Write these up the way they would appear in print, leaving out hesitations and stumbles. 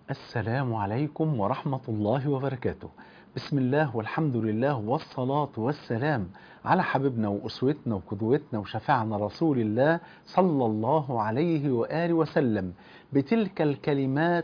السلام عليكم ورحمة الله وبركاته. بسم الله والحمد لله والصلاة والسلام على حبيبنا وأسوتنا وقدوتنا وشفيعنا رسول الله صلى الله عليه وآله وسلم. بتلك الكلمات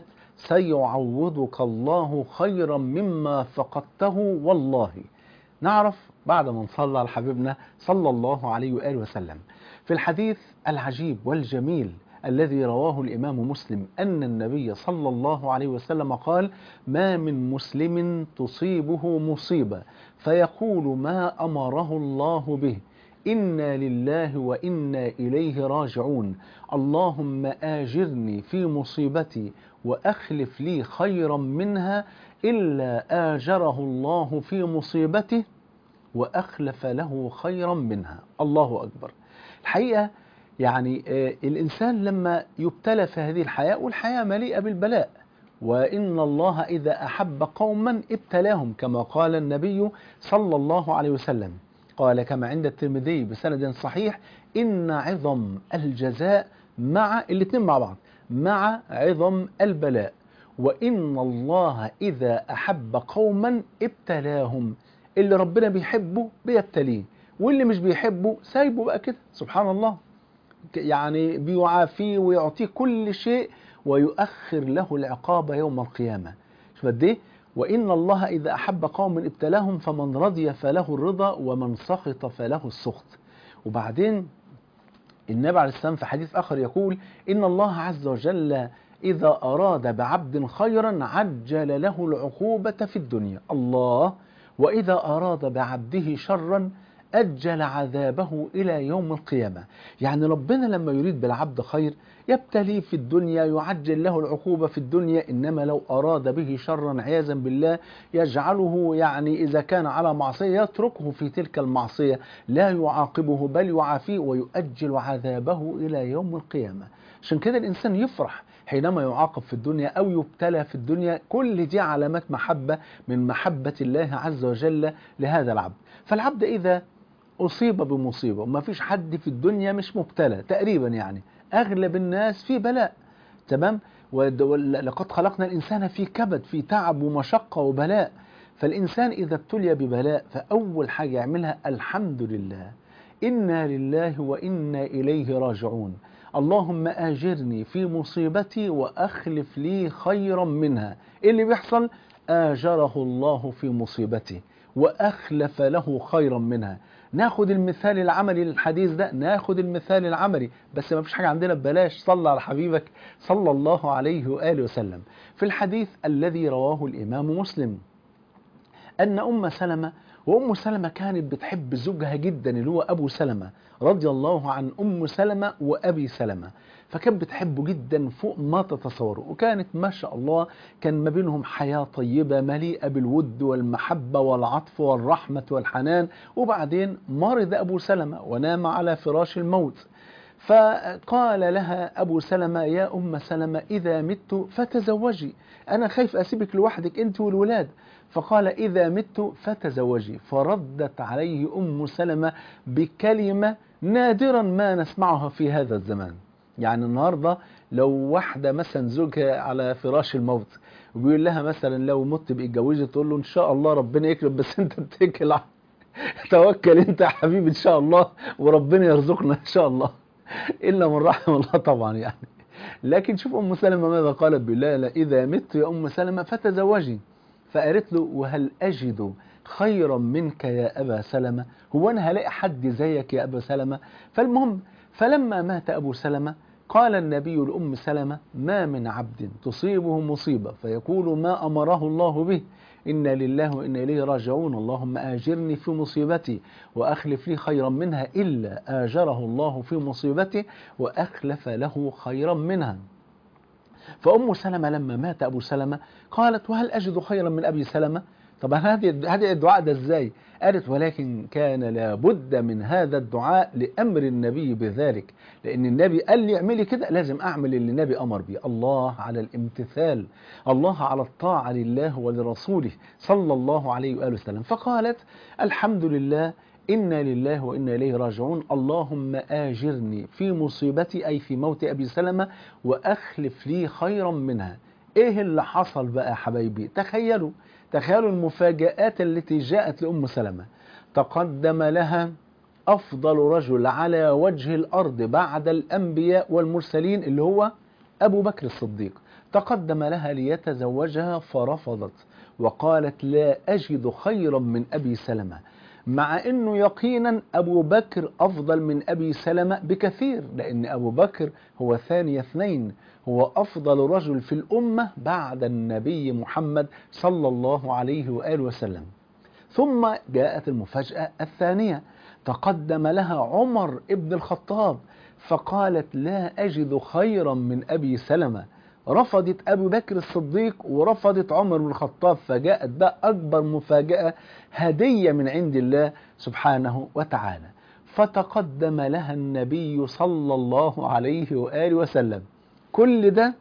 سيعوضك الله خيرا مما فقدته والله. نعرف بعد ما نصلى على حبيبنا صلى الله عليه وآله وسلم في الحديث العجيب والجميل الذي رواه الإمام مسلم أن النبي صلى الله عليه وسلم قال: ما من مسلم تصيبه مصيبة فيقول ما أمره الله به إنا لله وإنا إليه راجعون، اللهم آجرني في مصيبتي وأخلف لي خيرا منها، إلا آجره الله في مصيبته وأخلف له خيرا منها. الله أكبر. الحقيقة يعني الإنسان لما يبتلى في هذه الحياة، والحياة مليئة بالبلاء، وإن الله إذا أحب قوما ابتلاهم كما قال النبي صلى الله عليه وسلم، قال كما عند الترمذي بسند صحيح: إن عظم الجزاء مع الاثنين مع بعض مع عظم البلاء، وإن الله إذا أحب قوما ابتلاهم. اللي ربنا بيحبه بيبتليه، واللي مش بيحبه سايبه بقى كده. سبحان الله، يعني بيعافيه ويعطيه كل شيء ويؤخر له العقاب يوم القيامة. شوف قد ايه. وإن الله إذا أحب قوم ابتلاهم فمن رضي فله الرضا ومن سخط فله السخط. وبعدين النبي عليه السلام في حديث آخر يقول: إن الله عز وجل إذا أراد بعبد خيرا عجل له العقوبة في الدنيا. الله. وإذا أراد بعبده شرا أجل عذابه إلى يوم القيامة. يعني ربنا لما يريد بالعبد خير يبتليه في الدنيا، يعجل له العقوبة في الدنيا، إنما لو أراد به شرا عياذا بالله يجعله، يعني إذا كان على معصية يتركه في تلك المعصية، لا يعاقبه بل يعافيه ويؤجل عذابه إلى يوم القيامة. عشان كده الإنسان يفرح حينما يعاقب في الدنيا أو يبتلى في الدنيا. كل دي علامات محبة من محبة الله عز وجل لهذا العبد. فالعبد إذا أصيب بمصيبة، وما فيش حد في الدنيا مش مبتلى تقريبا، يعني أغلب الناس في بلاء، تمام؟ ولقد خلقنا الإنسان في كبد، في تعب ومشقة وبلاء. فالإنسان إذا ابتلي ببلاء فأول حاجة يعملها الحمد لله، إنا لله وإنا إليه راجعون، اللهم آجرني في مصيبتي وأخلف لي خيرا منها. إيه اللي بيحصل؟ آجره الله في مصيبته وأخلف له خيرا منها. ناخد المثال العملي للحديث ده، ناخد المثال العملي، بس ما فيش حاجة عندنا ببلاش. صلى على حبيبك صلى الله عليه وآله وسلم. في الحديث الذي رواه الإمام مسلم أن أم سلمة، وأم سلمة كانت بتحب زوجها جدا اللي هو أبو سلمة، رضي الله عن أم سلمة وأبي سلمة، فكانت بتحبه جدا فوق ما تتصوروا، وكانت ما شاء الله كان ما بينهم حياة طيبة مليئة بالود والمحبة والعطف والرحمة والحنان. وبعدين مرض أبو سلمة ونام على فراش الموت، فقال لها أبو سلمة: يا أم سلمة إذا مت فتزوجي، أنا خايف أسيبك لوحدك أنت والولاد. فقال: إذا مت فتزوجي. فردت عليه أم سلمة بكلمة نادرا ما نسمعها في هذا الزمان. يعني النهاردة لو واحدة مثلا زوجها على فراش الموت وبيقول لها مثلا لو مت بيتجوزي، تقول له إن شاء الله ربنا يكرم، بس أنت اتكل توكل أنت يا حبيبي إن شاء الله وربنا يرزقنا إن شاء الله، إلا من رحم الله طبعا يعني. لكن شوف أم سلمة ماذا قالت: بالله إذا مت يا أم سلمة فتزوجي. فقالت له: وهل أجد خيرا منك يا أبا سلمة؟ هو أنا هلاقي حد زيك يا أبا سلمة؟ فالمهم، فلما مات أبو سلمة قال النبي لأم سلمة: ما من عبد تصيبه مصيبة فيقول ما أمره الله به إنا لله وإنا إليه راجعون، اللهم آجرني في مصيبتي وأخلف لي خيرا منها، إلا آجره الله في مصيبته وأخلف له خيرا منها. فأم سلمة لما مات أبو سلمة قالت: وهل أجد خيرا من أبي سلمة؟ طبعا هذه الدعاء ده إزاي؟ قالت: ولكن كان لابد من هذا الدعاء لأمر النبي بذلك، لأن النبي قال لي اعملي كده، لازم أعمل اللي النبي أمر به. الله على الامتثال، الله على الطاعة لله ولرسوله صلى الله عليه وآله وسلم. فقالت: الحمد لله، إنا لله وإنا إليه راجعون، اللهم آجرني في مصيبتي، أي في موت أبي سلمة، وأخلف لي خيرا منها. ايه اللي حصل بقى يا حبايبي؟ تخيلوا المفاجآت التي جاءت لأم سلمة. تقدم لها أفضل رجل على وجه الأرض بعد الأنبياء والمرسلين اللي هو أبو بكر الصديق. تقدم لها ليتزوجها فرفضت وقالت لا أجد خيرا من أبي سلمة، مع أنه يقينا أبو بكر أفضل من أبي سلمة بكثير، لأن أبو بكر هو ثاني اثنين، هو أفضل رجل في الأمة بعد النبي محمد صلى الله عليه وآله وسلم. ثم جاءت المفاجأة الثانية، تقدم لها عمر ابن الخطاب فقالت لا أجد خيرا من أبي سلمة. رفضت أبو بكر الصديق ورفضت عمر بن الخطاب، فجاءت بقى أكبر مفاجأة، هدية من عند الله سبحانه وتعالى. فتقدم لها النبي صلى الله عليه وآله وسلم. كل ده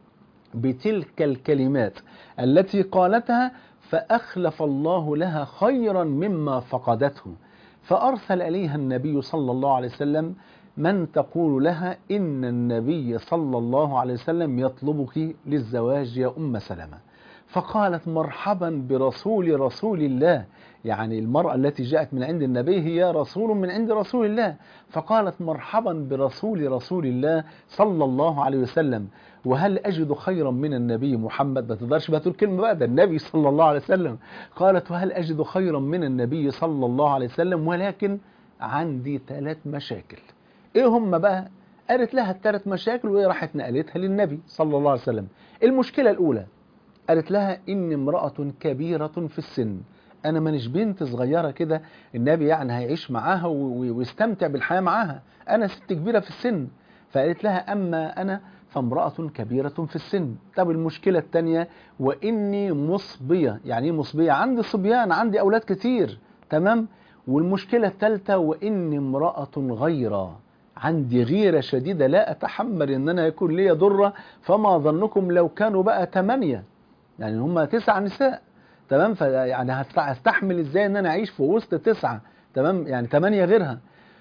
بتلك الكلمات التي قالتها، فأخلف الله لها خيرا مما فقدته. فأرسل إليها النبي صلى الله عليه وسلم من تقول لها إن النبي صلى الله عليه وسلم يطلبك للزواج يا أم سلمة. فقالت مرحبا رسول الله، يعني المرأة التي جاءت من عند النبي هي رسول من عند رسول الله، فقالت مرحبا رسول الله صلى الله عليه وسلم، وهل أجد خيرا من النبي محمد؟ ما تقدرش بقى تقول كلمة بقى، ده النبي صلى الله عليه وسلم. قالت وهل أجد خيرا من النبي صلى الله عليه وسلم، ولكن عندي 3 مشاكل. ايه هم بقى؟ قالت لها ال3 مشاكل وهي راحت نقلتها للنبي صلى الله عليه وسلم. المشكلة الأولى قالت لها إن امرأة كبيرة في السن، أنا مانيش بنت صغيرة كده النبي يعني هيعيش معاها ويستمتع بالحياة معاها، أنا ست كبيرة في السن. فقالت لها أما أنا فامرأة كبيرة في السن. طب المشكلة الثانية وإني مصبية. يعني إيه مصبية؟ عندي صبيان، عندي أولاد كتير، تمام. والمشكلة الثالثة وإني امرأة غيرة، عندي غيرة شديدة لا أتحمل إن أنا يكون لي ضرة، فما ظنكم لو كانوا بقى 8، يعني هم 9 نساء، تمام. فيعني هستحمل ازاي ان انا اعيش في وسط 9، تمام، يعني 8 غيرها.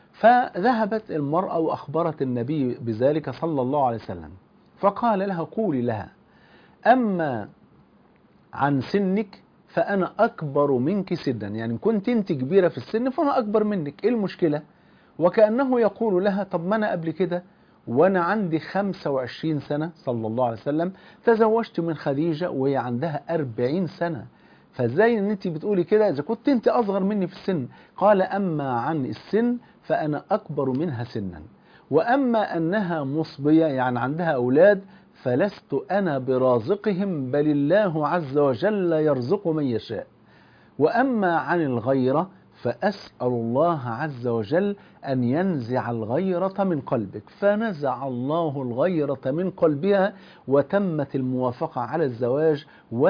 فذهبت المرأة واخبرت النبي بذلك صلى الله عليه وسلم، فقال لها قولي لها اما عن سنك فانا اكبر منك سنا، يعني كنت انت كبيرة في السن فانا اكبر منك، ايه المشكلة؟ وكأنه يقول لها طب ما أنا قبل كده وأنا عندي 25 سنة صلى الله عليه وسلم تزوجت من خديجة وهي عندها 40 سنة، فازاي ان انت بتقولي كده اذا كنت انت اصغر مني في السن؟ قال اما عن السن فانا اكبر منها سنا، واما انها مصبية يعني عندها اولاد فلست انا برازقهم بل الله عز وجل يرزق من يشاء، وأما عن الغيرة فأسأل الله عز وجل أن ينزع الغيرة من قلبك. فنزع الله الغيرة من قلبها وتمت الموافقة على الزواج،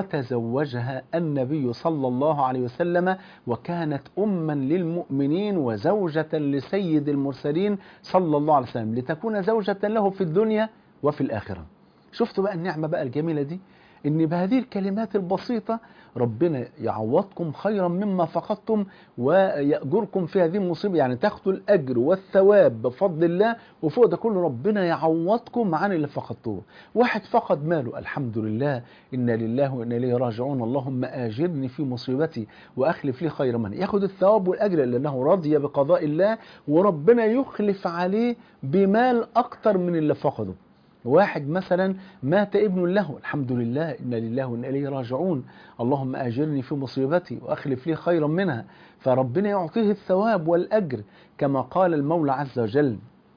وتزوجها النبي صلى الله عليه وسلم، وكانت أما للمؤمنين وزوجة لسيد المرسلين صلى الله عليه وسلم، لتكون زوجة له في الدنيا وفي الآخرة. شفتوا بقى النعمة بقى الجميلة دي، إن بهذه الكلمات البسيطة ربنا يعوضكم خيرا مما فقدتم ويأجركم في هذه المصيبة، يعني تاخدوا الأجر والثواب بفضل الله، وفوق ده كله ربنا يعوضكم عن اللي فقدتوه. واحد فقد ماله، الحمد لله إنا لله وإنا إليه راجعون، اللهم آجرني في مصيبتي وأخلف لي خير منها، ياخد الثواب والأجر لأنه رضي بقضاء الله، وربنا يخلف عليه بمال أكتر من اللي فقده. واحد مثلا مات ابن له، الحمد لله إنا لله وإنا إليه راجعون، اللهم آجرني في مصيبتي وأخلف لي خيرا منها، فربنا يعطيه الثواب والأجر، كما قال المولى عز وجل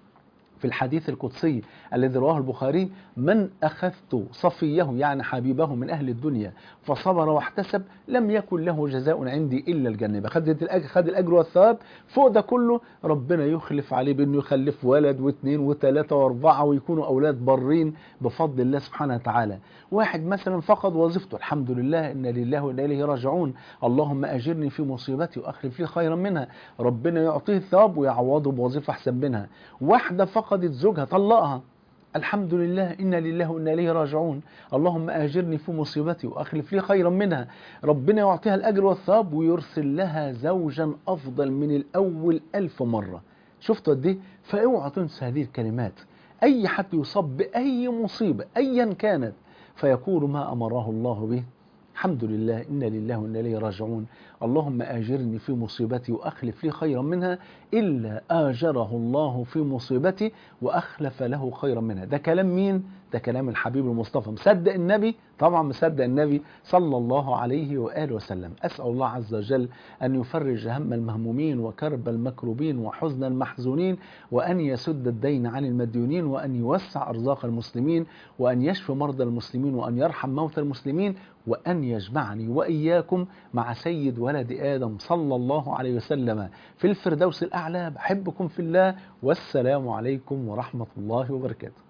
في الحديث القدسي الذي رواه البخاري: من أخذت صفيه يعني حبيبه من أهل الدنيا فصبر واحتسب لم يكن له جزاء عندي إلا الجنة. خد الأجر والثواب، فوق ده كله ربنا يخلف عليه بأنه يخلف ولد واثنين وثلاثة واربعة ويكونوا أولاد برين بفضل الله سبحانه وتعالى. واحد مثلا فقد وظيفته، الحمد لله إنا لله وإنا إليه راجعون، اللهم أجرني في مصيبتي وأخلف لي خيرا منها، ربنا يعطيه الثواب ويعوضه بوظيفة أحسن منها. واحدة فقدت زوجها طلقها، الحمد لله إنا لله وإنا إليه راجعون، اللهم آجرني في مصيبتي وأخلف لي خيرا منها، ربنا يعطيها الأجر والثواب ويرسل لها زوجا أفضل من الأول 1000 مرة. شفتوا قد إيه؟ فاوعوا تنسوا هذه الكلمات. أي حد يصاب بأي مصيبة أيا كانت فيقول ما أمره الله به: الحمد لله، إنا لله وإنا إليه راجعون، اللهم آجرني في مصيبتي وأخلف لي خيرا منها، إلا آجره الله في مصيبتي وأخلف له خيرا منها. ده كلام مين؟ ده كلام الحبيب المصطفى. مصدق النبي؟ طبعا مصدق النبي صلى الله عليه وآله وسلم. أسأل الله عز وجل أن يفرج هم المهمومين وكرب المكروبين وحزن المحزونين، وأن يسد الدين عن المديونين، وأن يوسع أرزاق المسلمين، وأن يشفي مرضى المسلمين، وأن يرحم موتى المسلمين، وأن يجمعني وإياكم مع سيد ولد آدم صلى الله عليه وسلم في الفردوس الأعلى. بحبكم في الله، والسلام عليكم ورحمة الله وبركاته.